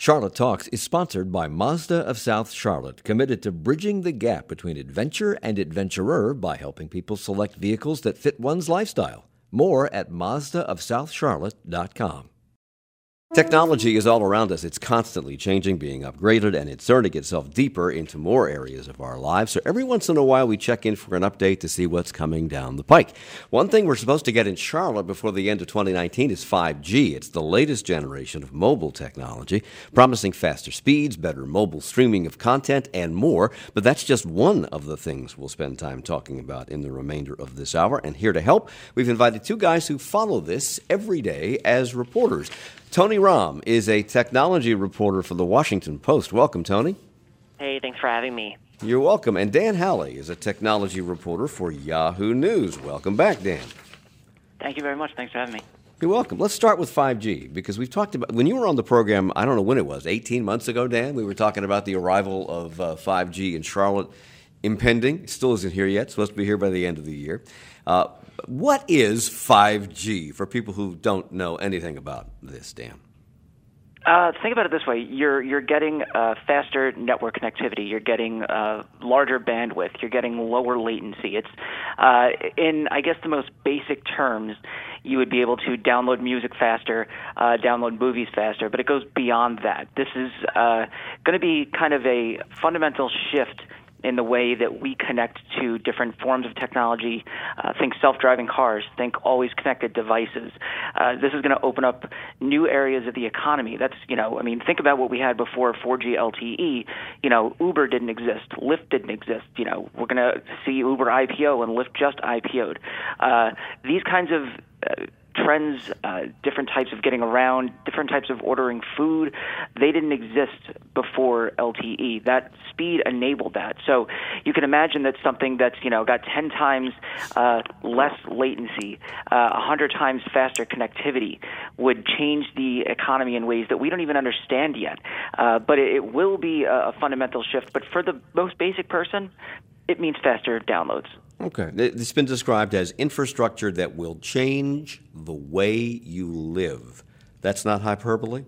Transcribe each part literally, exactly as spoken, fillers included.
Charlotte Talks is sponsored by Mazda of South Charlotte, committed to bridging the gap between adventure and adventurer by helping people select vehicles that fit one's lifestyle. More at Mazda of South Charlotte dot com. Technology is all around us. It's constantly changing, being upgraded, and inserting itself deeper into more areas of our lives. So every once in a while, we check in for an update to see what's coming down the pike. One thing we're supposed to get in Charlotte before the end of twenty nineteen is five G. It's the latest generation of mobile technology, promising faster speeds, better mobile streaming of content, and more. But that's just one of the things we'll spend time talking about in the remainder of this hour. And here to help, we've invited two guys who follow this every day as reporters. Tony Rahm is a technology reporter for the Washington Post. Welcome, Tony. Hey, thanks for having me. You're welcome. And Dan Howley is a technology reporter for Yahoo News. Welcome back, Dan. Thank you very much. Thanks for having me. You're welcome. Let's start with five G, because we've talked about, when you were on the program, I don't know when it was, eighteen months ago, Dan, we were talking about the arrival of uh, five G in Charlotte impending. It still isn't here yet. Supposed to be here by the end of the year. Uh, what is five G for people who don't know anything about this, Dan? Uh, think about it this way: you're you're getting uh, faster network connectivity. You're getting uh, larger bandwidth. You're getting lower latency. It's uh, in, I guess, the most basic terms, you would be able to download music faster, uh, download movies faster. But it goes beyond that. This is uh, going to be kind of a fundamental shift in the way that we connect to different forms of technology. Uh, think self-driving cars, think always connected devices. Uh, this is going to open up new areas of the economy. That's, you know, I mean, think about what we had before four G L T E. You know, Uber didn't exist. Lyft didn't exist. You know, we're going to see Uber I P O and Lyft just I P O'd. Uh, these kinds of uh, trends, uh, different types of getting around, different types of ordering food, they didn't exist before L T E. That speed enabled that. So you can imagine that something that's, you know, got ten times uh, less latency, uh, one hundred times faster connectivity would change the economy in ways that we don't even understand yet. Uh, but it, it will be a, a fundamental shift. But for the most basic person, it means faster downloads. Okay. It's been described as infrastructure that will change the way you live. That's not hyperbole?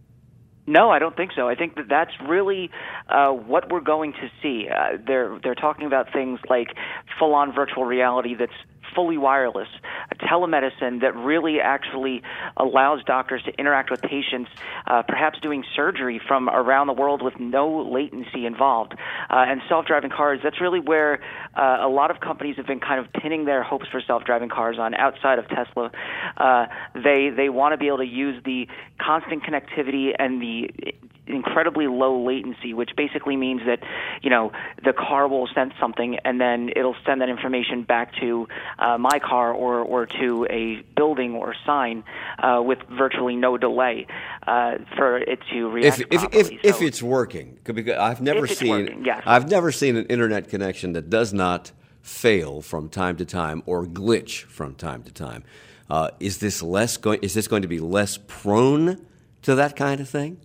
No, I don't think so. I think that that's really uh, what we're going to see. Uh, they're they're talking about things like full-on virtual reality that's fully wireless, a telemedicine that really actually allows doctors to interact with patients, uh, perhaps doing surgery from around the world with no latency involved. Uh, and self-driving cars, that's really where uh, a lot of companies have been kind of pinning their hopes for self-driving cars on outside of Tesla. Uh, they they want to be able to use the constant connectivity and the incredibly low latency, which basically means that, you know, the car will send something and then it'll send that information back to uh, my car or, or to a building or sign uh, with virtually no delay uh, for it to react if, properly. If, if, so, if it's working, because I've never if it's seen working, yes. I've never seen an internet connection that does not fail from time to time or glitch from time to time. Uh, is this less going? Is this going to be less prone to that kind of thing?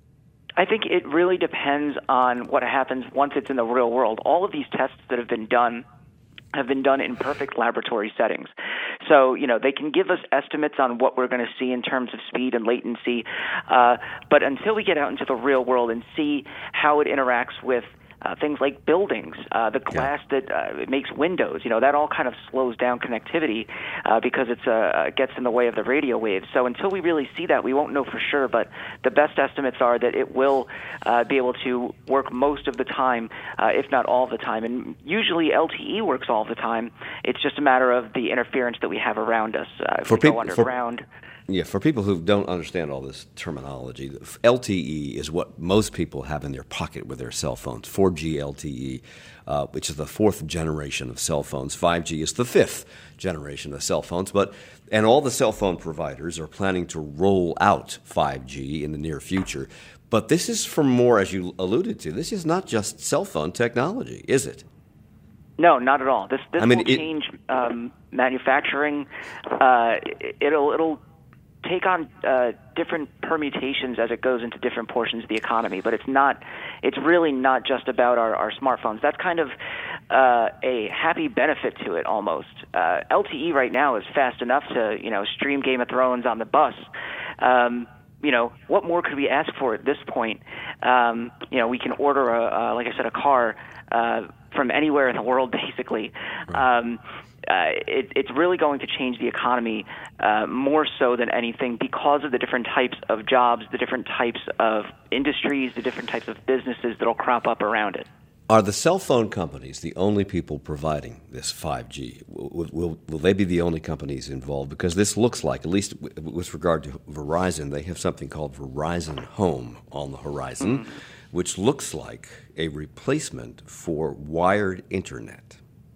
I think it really depends on what happens once it's in the real world. All of these tests that have been done have been done in perfect laboratory settings. So, you know, they can give us estimates on what we're going to see in terms of speed and latency, uh, but until we get out into the real world and see how it interacts with Uh, things like buildings, uh, the glass that uh, it makes windows, you know, that all kind of slows down connectivity uh, because it's uh, it gets in the way of the radio waves. So until we really see that, we won't know for sure. But the best estimates are that it will uh, be able to work most of the time, uh, if not all the time. And usually L T E works all the time. It's just a matter of the interference that we have around us. Uh, if for we people, go underground. For- Yeah, for people who don't understand all this terminology, L T E is what most people have in their pocket with their cell phones. four G L T E, uh, which is the fourth generation of cell phones. five G is the fifth generation of cell phones. But and all the cell phone providers are planning to roll out five G in the near future. But this is for more, as you alluded to, this is not just cell phone technology, is it? No, not at all. This this I mean, will it, change um, manufacturing. Uh, it'll it'll take on uh, different permutations as it goes into different portions of the economy. But it's not, it's really not just about our, our smartphones. That's kind of uh, a happy benefit to it almost. Uh, L T E right now is fast enough to, you know, stream Game of Thrones on the bus. Um, you know, what more could we ask for at this point? Um, you know, we can order, a, uh, like I said, a car uh, from anywhere in the world, basically. Right. Um, uh, it, it's really going to change the economy uh, more so than anything because of the different types of jobs, the different types of industries, the different types of businesses that will crop up around it. Are the cell phone companies the only people providing this five G? Will, will, will they be the only companies involved? Because this looks like, at least with regard to Verizon, they have something called Verizon Home on the horizon, mm-hmm. which looks like a replacement for wired internet.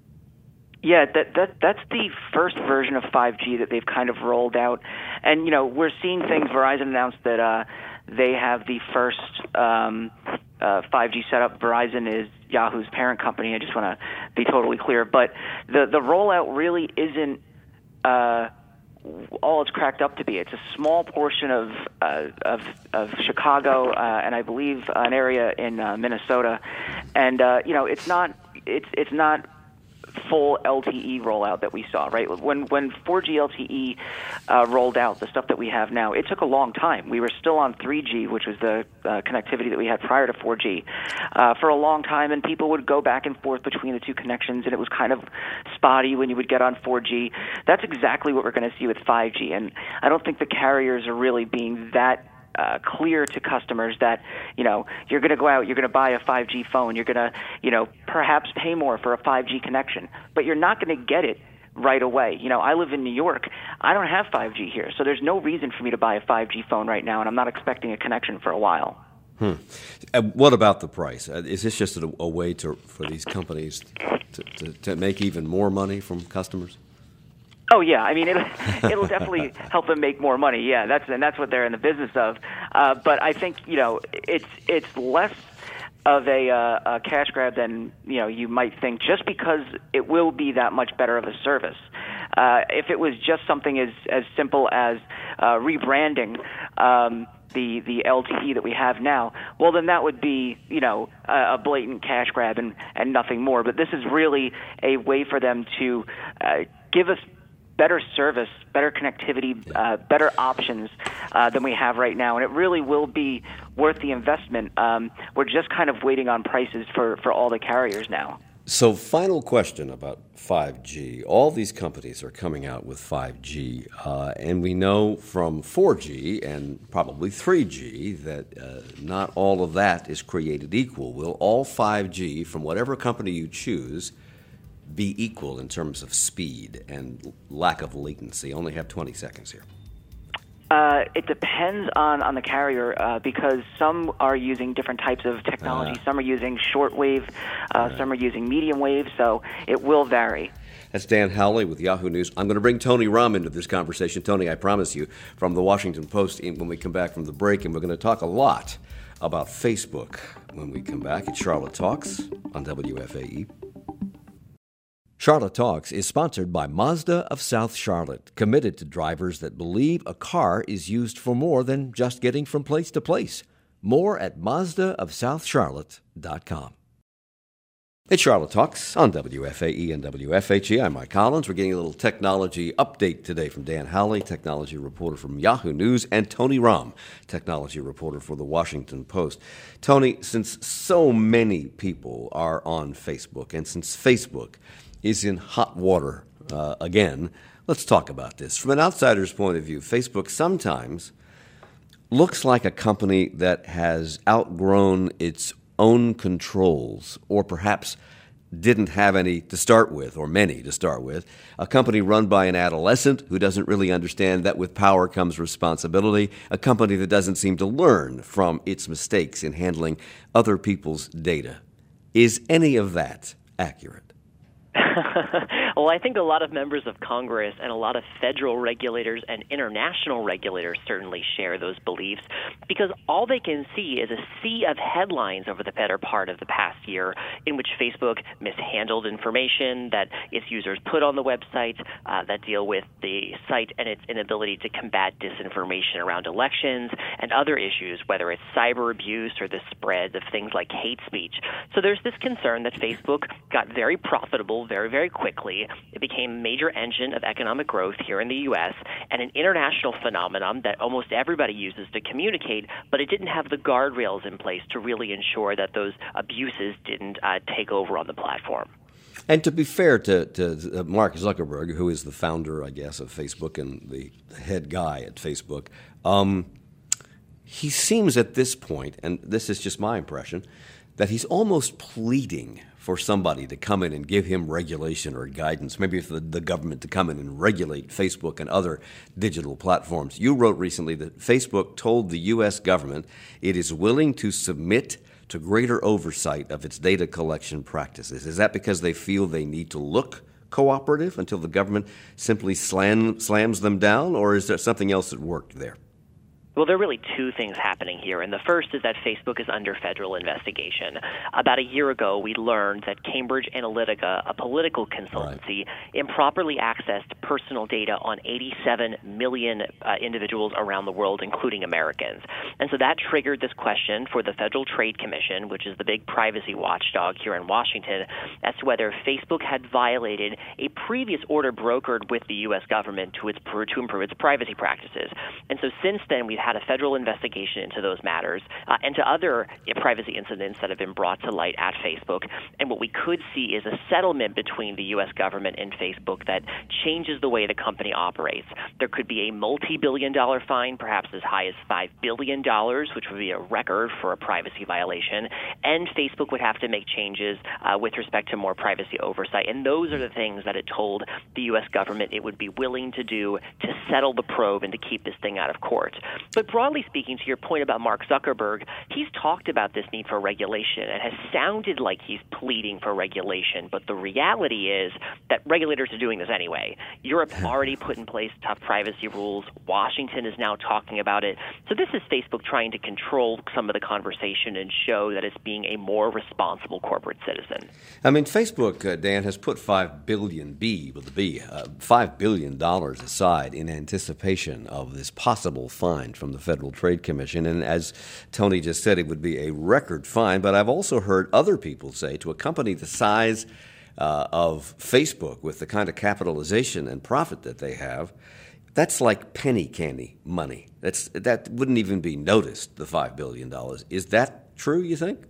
Yeah, that, that that's the first version of five G that they've kind of rolled out. And, you know, we're seeing things. Verizon announced that uh, they have the first um, uh, five G setup. Verizon is Yahoo's parent company. I just want to be totally clear. But the, the rollout really isn't uh, all it's cracked up to be. It's a small portion of uh, of, of Chicago uh, and I believe an area in uh, Minnesota. And, uh, you know, it's not it's it's not full L T E rollout that we saw, right? When when four G L T E uh, rolled out, the stuff that we have now, it took a long time. We were still on three G, which was the uh, connectivity that we had prior to four G, uh, for a long time, and people would go back and forth between the two connections, and it was kind of spotty when you would get on four G. That's exactly what we're going to see with five G, and I don't think the carriers are really being that Uh, clear to customers that, you know, you're going to go out, you're going to buy a five G phone, you're going to, you know, perhaps pay more for a five G connection, but you're not going to get it right away. You know, I live in New York. I don't have five G here, so there's no reason for me to buy a five G phone right now, and I'm not expecting a connection for a while. Hmm. And what about the price? Uh, is this just a, a way to for these companies to, to, to make even more money from customers? Oh yeah, I mean it'll, it'll definitely help them make more money. Yeah, that's and that's what they're in the business of. Uh, but I think you know it's it's less of a, uh, a cash grab than you know you might think, just because it will be that much better of a service. Uh, if it was just something as as simple as uh, rebranding um, the the L T E that we have now, well then that would be you know a, a blatant cash grab and and nothing more. But this is really a way for them to uh, give us better service, better connectivity, uh, better options uh, than we have right now. And it really will be worth the investment. Um, we're just kind of waiting on prices for, for all the carriers now. So final question about five G. All these companies are coming out with five G, uh, and we know from four G and probably three G that uh, not all of that is created equal. Will all five G, from whatever company you choose, be equal in terms of speed and lack of latency? Only have twenty seconds here. Uh, it depends on, on the carrier uh, because some are using different types of technology. Uh, some are using shortwave, uh, right. Some are using medium wave, so it will vary. That's Dan Howley with Yahoo News. I'm going to bring Tony Romm into this conversation. Tony, I promise you, from the Washington Post when we come back from the break, and we're going to talk a lot about Facebook when we come back. It's Charlotte Talks on W F A E. Charlotte Talks is sponsored by Mazda of South Charlotte, committed to drivers that believe a car is used for more than just getting from place to place. More at Mazda of South Charlotte dot com. It's Charlotte Talks on W F A E and W F H E. I'm Mike Collins. We're getting a little technology update today from Dan Howley, technology reporter from Yahoo News, and Tony Romm, technology reporter for the Washington Post. Tony, since so many people are on Facebook, and since Facebook is in hot water uh, again, let's talk about this. From an outsider's point of view, Facebook sometimes looks like a company that has outgrown its own controls, or perhaps didn't have any to start with, or many to start with. A company run by an adolescent who doesn't really understand that with power comes responsibility. A company that doesn't seem to learn from its mistakes in handling other people's data. Is any of that accurate? Well, I think a lot of members of Congress and a lot of federal regulators and international regulators certainly share those beliefs, because all they can see is a sea of headlines over the better part of the past year in which Facebook mishandled information that its users put on the website uh, that deal with the site and its inability to combat disinformation around elections and other issues, whether it's cyber abuse or the spread of things like hate speech. So there's this concern that Facebook got very profitable very, very quickly quickly. It became a major engine of economic growth here in the U S and an international phenomenon that almost everybody uses to communicate, but it didn't have the guardrails in place to really ensure that those abuses didn't uh, take over on the platform. And to be fair to, to Mark Zuckerberg, who is the founder, I guess, of Facebook and the head guy at Facebook, um, he seems at this point, and this is just my impression, that he's almost pleading for somebody to come in and give him regulation or guidance, maybe for the, the government to come in and regulate Facebook and other digital platforms. You wrote recently that Facebook told the U S government it is willing to submit to greater oversight of its data collection practices. Is that because they feel they need to look cooperative until the government simply slam, slams them down, or is there something else that worked there? Well, there are really two things happening here, and the first is that Facebook is under federal investigation. About a year ago, we learned that Cambridge Analytica, a political consultancy, right. improperly accessed personal data on eighty-seven million uh, individuals around the world, including Americans. And so that triggered this question for the Federal Trade Commission, which is the big privacy watchdog here in Washington, as to whether Facebook had violated a previous order brokered with the U S government to, its, to improve its privacy practices. And so since then, we've had a federal investigation into those matters uh, and to other privacy incidents that have been brought to light at Facebook. And what we could see is a settlement between the U S government and Facebook that changes the way the company operates. There could be a multi-billion dollar fine, perhaps as high as five billion dollars, which would be a record for a privacy violation. And Facebook would have to make changes uh, with respect to more privacy oversight. And those are the things that it told the U S government it would be willing to do to settle the probe and to keep this thing out of court. But broadly speaking, to your point about Mark Zuckerberg, he's talked about this need for regulation and has sounded like he's pleading for regulation. But the reality is that regulators are doing this anyway. Europe already put in place tough privacy rules. Washington is now talking about it. So this is Facebook trying to control some of the conversation and show that it's being a more responsible corporate citizen. I mean, Facebook, uh, Dan, has put five billion B with a B, uh, five billion dollars aside in anticipation of this possible fine from the Federal Trade Commission. And as Tony just said, it would be a record fine. But I've also heard other people say to a company the size uh, of Facebook, with the kind of capitalization and profit that they have, that's like penny candy money. That's that wouldn't even be noticed, the five billion dollars. Is that true, you think?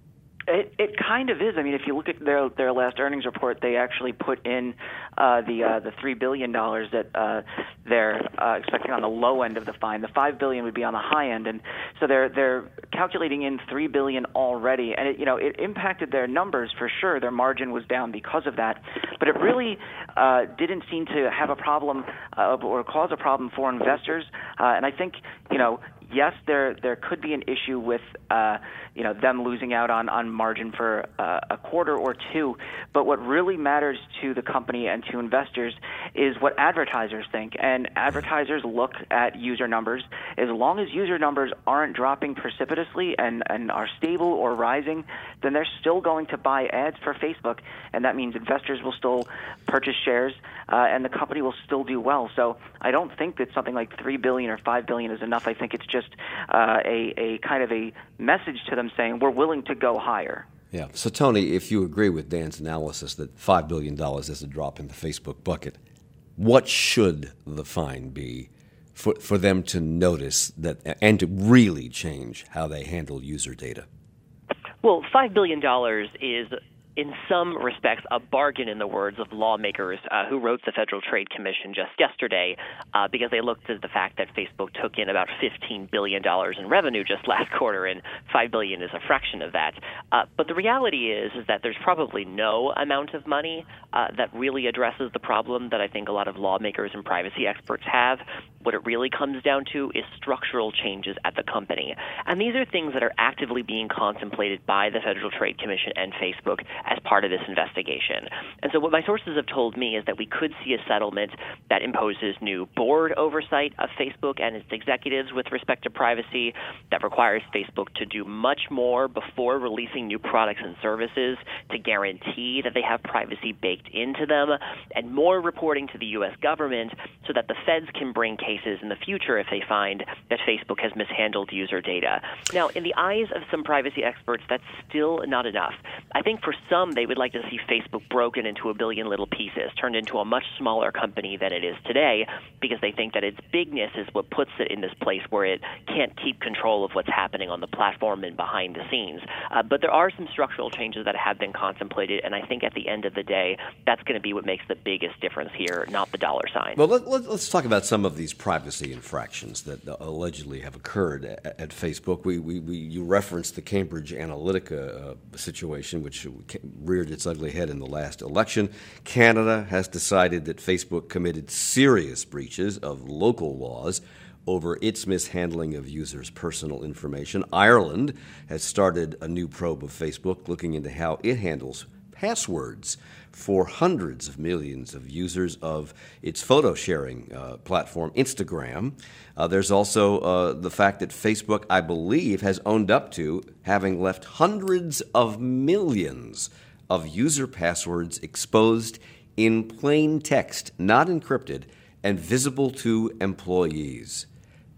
It, it kind of is. I mean, if you look at their their last earnings report, they actually put in uh, the uh, the three billion dollars that uh, they're uh, expecting on the low end of the fine. The five billion dollars would be on the high end, and so they're they're calculating in three billion dollars already. And it, you know, it impacted their numbers for sure. Their margin was down because of that, but it really uh, didn't seem to have a problem uh, or cause a problem for investors. Uh, and I think you know. Yes, there there could be an issue with uh, you know them losing out on, on margin for uh, a quarter or two, but what really matters to the company and to investors is what advertisers think. And advertisers look at user numbers. As long as user numbers aren't dropping precipitously and, and are stable or rising, then they're still going to buy ads for Facebook, and that means investors will still purchase shares, uh, and the company will still do well. So I don't think that something like three billion dollars or five billion dollars is enough. I think it's just uh, a, a kind of a message to them saying we're willing to go higher. Yeah. So, Tony, if you agree with Dan's analysis that five billion dollars is a drop in the Facebook bucket, what should the fine be for, for them to notice that and to really change how they handle user data? Well, five billion dollars is, in some respects, a bargain, in the words of lawmakers uh, who wrote the Federal Trade Commission just yesterday, uh, because they looked at the fact that Facebook took in about fifteen billion dollars in revenue just last quarter, and five billion dollars is a fraction of that. Uh, but the reality is, is that there's probably no amount of money uh, that really addresses the problem that I think a lot of lawmakers and privacy experts have. What it really comes down to is structural changes at the company. And these are things that are actively being contemplated by the Federal Trade Commission and Facebook as part of this investigation. And so what my sources have told me is that we could see a settlement that imposes new board oversight of Facebook and its executives with respect to privacy, that requires Facebook to do much more before releasing new products and services to guarantee that they have privacy baked into them, and more reporting to the U S government so that the feds can bring cases in the future if they find that Facebook has mishandled user data. Now, in the eyes of some privacy experts, that's still not enough. I think for some, they would like to see Facebook broken into a billion little pieces, turned into a much smaller company than it is today, because they think that its bigness is what puts it in this place where it can't keep control of what's happening on the platform and behind the scenes. Uh, but there are some structural changes that have been contemplated, and I think at the end of the day, that's going to be what makes the biggest difference here, not the dollar sign. Well, let, let, let's talk about some of these privacy infractions that uh, allegedly have occurred at, at Facebook. We, we, we you referenced the Cambridge Analytica uh, situation, which reared its ugly head in the last election. Canada has decided that Facebook committed serious breaches of local laws over its mishandling of users' personal information. Ireland has started a new probe of Facebook looking into how it handles passwords for hundreds of millions of users of its photo-sharing uh, platform, Instagram. Uh, there's also uh, the fact that Facebook, I believe, has owned up to having left hundreds of millions of user passwords exposed in plain text, not encrypted, and visible to employees.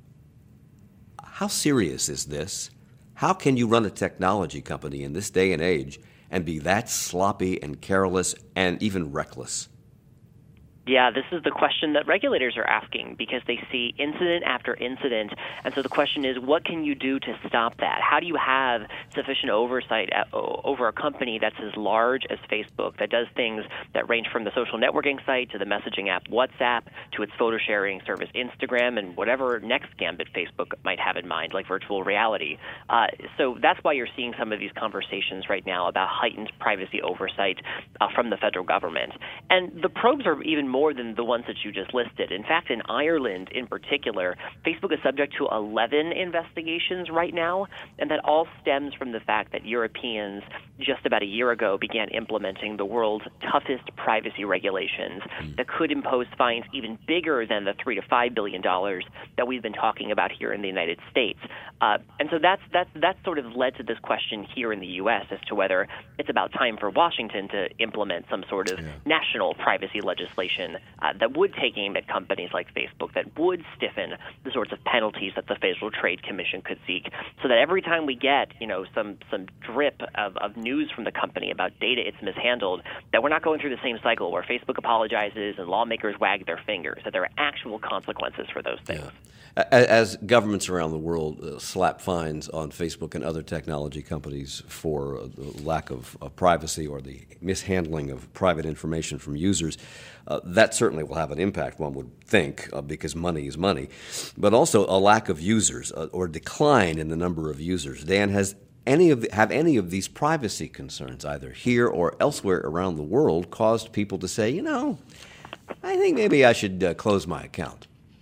How serious is this? How can you run a technology company in this day and age and be that sloppy and careless and even reckless? Yeah, this is the question that regulators are asking because they see incident after incident. And so the question is, what can you do to stop that? How do you have sufficient oversight at, over a company that's as large as Facebook, that does things that range from the social networking site to the messaging app WhatsApp to its photo sharing service Instagram and whatever next gambit Facebook might have in mind, like virtual reality? Uh, so that's why you're seeing some of these conversations right now about heightened privacy oversight uh, from the federal government. And the probes are even more more than the ones that you just listed. In fact, in Ireland in particular, Facebook is subject to eleven investigations right now, and that all stems from the fact that Europeans just about a year ago began implementing the world's toughest privacy regulations that could impose fines even bigger than the three to five billion dollars that we've been talking about here in the United States. Uh, and so that's that's that's sort of led to this question here in the U S as to whether it's about time for Washington to implement some sort of yeah. national privacy legislation uh, that would take aim at companies like Facebook, that would stiffen the sorts of penalties that the Federal Trade Commission could seek, so that every time we get, you know, some some drip of, of news from the company about data it's mishandled, that we're not going through the same cycle where Facebook apologizes and lawmakers wag their fingers, that there are actual consequences for those things. Yeah. As governments around the world uh, slap fines on Facebook and other technology companies for uh, the lack of, of privacy or the mishandling of private information from users, uh, that certainly will have an impact, one would think, uh, because money is money. But also a lack of users uh, or decline in the number of users. Dan, has any of the, have any of these privacy concerns, either here or elsewhere around the world, caused people to say, you know, I think maybe I should uh, close my account?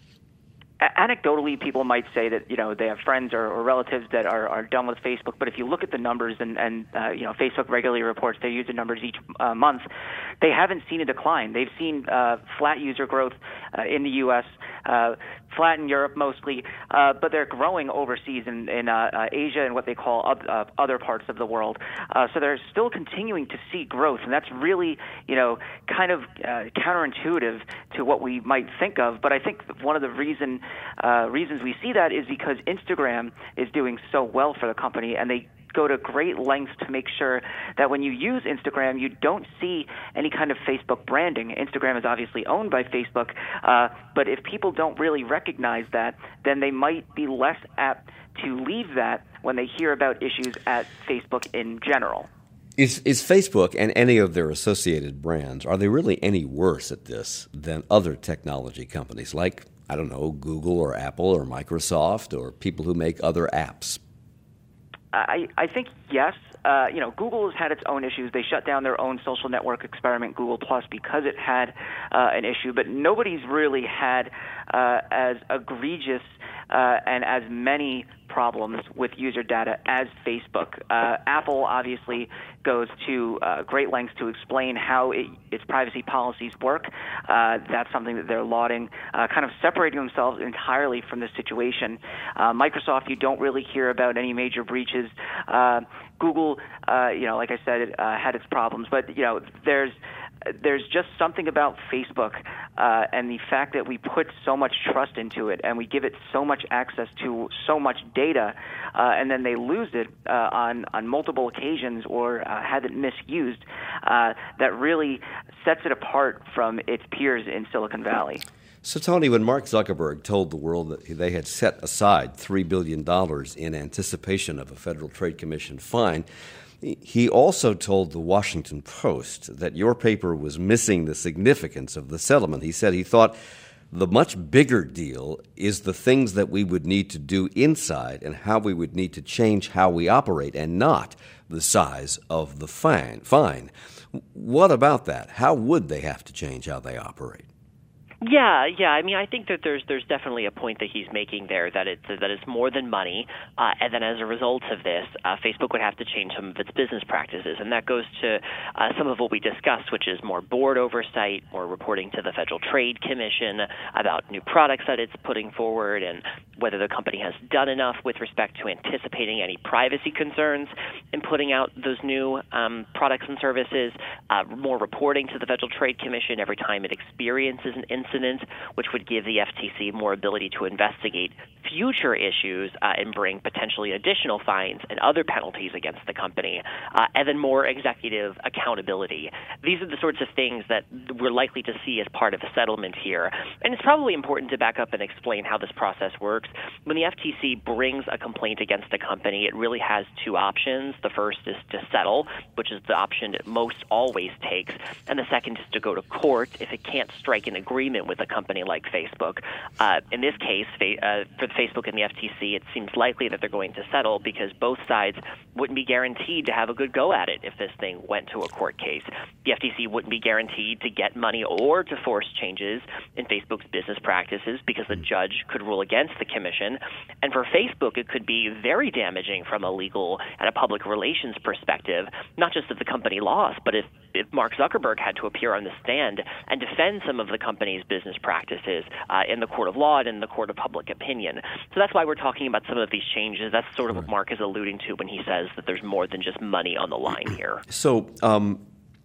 Anecdotally, people might say that, you know, they have friends or, or relatives that are, are done with Facebook. But if you look at the numbers, and, and uh, you know, Facebook regularly reports their user numbers each uh, month, they haven't seen a decline. They've seen uh, flat user growth uh, in the U S, uh, flat in Europe mostly, uh, but they're growing overseas in, in uh, uh, Asia and what they call uh, uh, other parts of the world. Uh, so they're still continuing to see growth, and that's really, you know, kind of uh, counterintuitive to what we might think of. But I think one of the reason uh, reasons we see that is because Instagram is doing so well for the company, and they go to great lengths to make sure that when you use Instagram, you don't see any kind of Facebook branding. Instagram is obviously owned by Facebook, uh, but if people don't really recognize that, then they might be less apt to leave that when they hear about issues at Facebook in general. Is, is Facebook and any of their associated brands, are they really any worse at this than other technology companies like, I don't know, Google or Apple or Microsoft or people who make other apps? I, I think yes. Uh, you know, Google has had its own issues. They shut down their own social network experiment, Google Plus, because it had uh, an issue. But nobody's really had uh, as egregious uh, and as many problems with user data as Facebook. Uh, Apple obviously goes to uh, great lengths to explain how it, its privacy policies work. Uh, that's something that they're lauding, uh, kind of separating themselves entirely from the situation. Uh, Microsoft, you don't really hear about any major breaches. Uh, Google, uh, you know, like I said, it uh, had its problems, but you know, there's there's just something about Facebook uh, and the fact that we put so much trust into it and we give it so much access to so much data, uh, and then they lose it uh, on, on multiple occasions or uh, have it misused, uh, that really sets it apart from its peers in Silicon Valley. So, Tony, when Mark Zuckerberg told the world that they had set aside three billion dollars in anticipation of a Federal Trade Commission fine, he also told the Washington Post that your paper was missing the significance of the settlement. He said he thought the much bigger deal is the things that we would need to do inside and how we would need to change how we operate, and not the size of the fine. Fine. What about that? How would they have to change how they operate? Yeah, yeah. I mean, I think that there's there's definitely a point that he's making there that it's that it's more than money, uh, and then as a result of this, uh, Facebook would have to change some of its business practices, and that goes to uh, some of what we discussed, which is more board oversight, more reporting to the Federal Trade Commission about new products that it's putting forward, and whether the company has done enough with respect to anticipating any privacy concerns in putting out those new um, products and services. Uh, more reporting to the Federal Trade Commission every time it experiences an incident. Incident, which would give the F T C more ability to investigate future issues uh, and bring potentially additional fines and other penalties against the company, uh, and then more executive accountability. These are the sorts of things that we're likely to see as part of a settlement here. And it's probably important to back up and explain how this process works. When the F T C brings a complaint against a company, it really has two options. The first is to settle, which is the option it most always takes, and the second is to go to court if it can't strike an agreement with a company like Facebook. Uh, in this case, uh, for Facebook and the F T C, it seems likely that they're going to settle because both sides wouldn't be guaranteed to have a good go at it if this thing went to a court case. The F T C wouldn't be guaranteed to get money or to force changes in Facebook's business practices because the judge could rule against the commission. And for Facebook, it could be very damaging from a legal and a public relations perspective, not just if the company lost, but if, if Mark Zuckerberg had to appear on the stand and defend some of the company's business practices uh, in the court of law and in the court of public opinion. So that's why we're talking about some of these changes. That's sort of what Mark is alluding to when he says that there's more than just money on the line here. So um,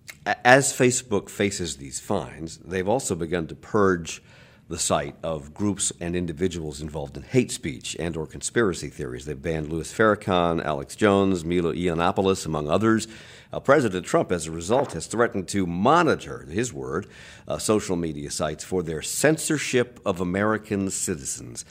as Facebook faces these fines, they've also begun to purge the site of groups and individuals involved in hate speech and or conspiracy theories. They've banned Louis Farrakhan, Alex Jones, Milo Yiannopoulos, among others. Uh, President Trump, as a result, has threatened to monitor, his word, uh, social media sites for their censorship of American citizens.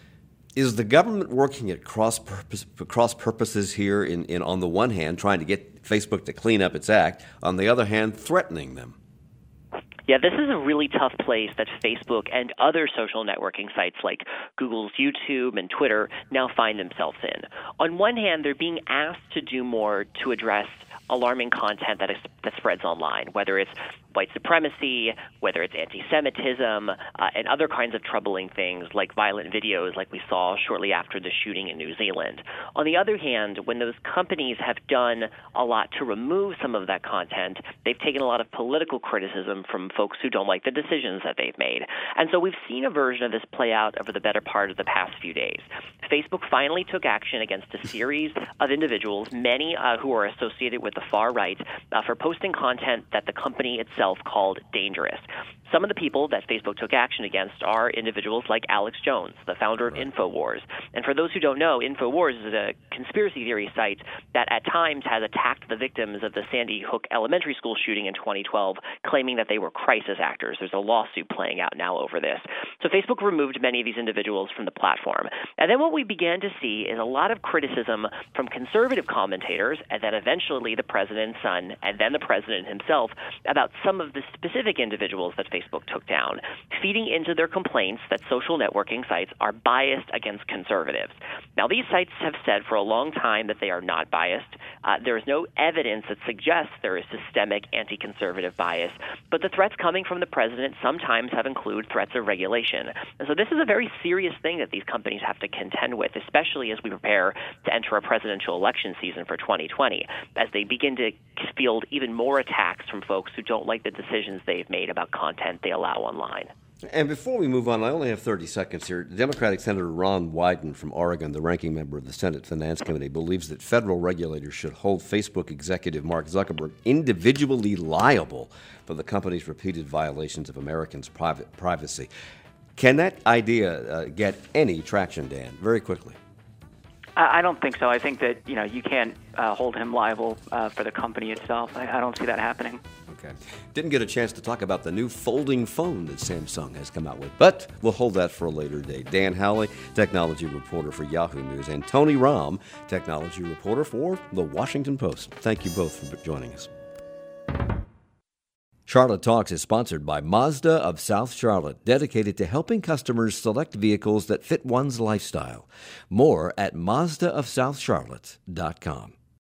Is the government working at cross purpose, cross purposes here in, in, on the one hand, trying to get Facebook to clean up its act, on the other hand, threatening them? Yeah, this is a really tough place that Facebook and other social networking sites like Google's YouTube and Twitter now find themselves in. On one hand, they're being asked to do more to address alarming content that is, that spreads online, whether it's white supremacy, whether it's anti-Semitism, uh, and other kinds of troubling things like violent videos like we saw shortly after the shooting in New Zealand. On the other hand, when those companies have done a lot to remove some of that content, they've taken a lot of political criticism from folks who don't like the decisions that they've made. And so we've seen a version of this play out over the better part of the past few days. Facebook finally took action against a series of individuals, many uh, who are associated with the far right, uh, for posting content that the company itself called dangerous. Some of the people that Facebook took action against are individuals like Alex Jones, the founder of InfoWars. And for those who don't know, InfoWars is a conspiracy theory site that at times has attacked the victims of the Sandy Hook Elementary School shooting in twenty twelve, claiming that they were crisis actors. There's a lawsuit playing out now over this. So Facebook removed many of these individuals from the platform. And then what we began to see is a lot of criticism from conservative commentators, and then eventually the president's son, and then the president himself, about some of the specific individuals that Facebook took down, feeding into their complaints that social networking sites are biased against conservatives. Now, these sites have said for a long time that they are not biased. Uh, there is no evidence that suggests there is systemic anti-conservative bias, but the threats coming from the president sometimes have included threats of regulation. And so this is a very serious thing that these companies have to contend with, especially as we prepare to enter a presidential election season for twenty twenty, as they begin to field even more attacks from folks who don't like the decisions they've made about content they allow online. And before we move on, I only have thirty seconds here. Democratic Senator Ron Wyden from Oregon, the ranking member of the Senate Finance Committee, believes that federal regulators should hold Facebook executive Mark Zuckerberg individually liable for the company's repeated violations of Americans' private privacy. Can that idea uh, get any traction, Dan? Very quickly. I don't think so. I think that, you know, you can't uh, hold him liable uh, for the company itself. I, I don't see that happening. Okay. Didn't get a chance to talk about the new folding phone that Samsung has come out with, but we'll hold that for a later date. Dan Howley, technology reporter for Yahoo News, and Tony Rahm, technology reporter for The Washington Post. Thank you both for joining us. Charlotte Talks is sponsored by Mazda of South Charlotte, dedicated to helping customers select vehicles that fit one's lifestyle. More at Mazda of South Charlotte dot com.